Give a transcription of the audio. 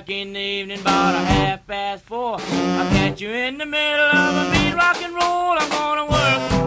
back in the evening about 4:30. I'll catch you in the middle of a beat rock and roll. I'm gonna work